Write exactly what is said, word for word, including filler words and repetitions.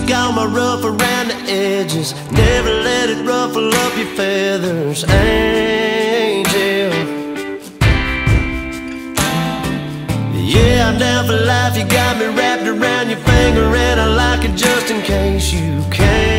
got my rough around the edges. Never let it ruffle up your feathers, angel. Yeah, I'm down for life. You got me wrapped around your finger, and I like it just in case you can.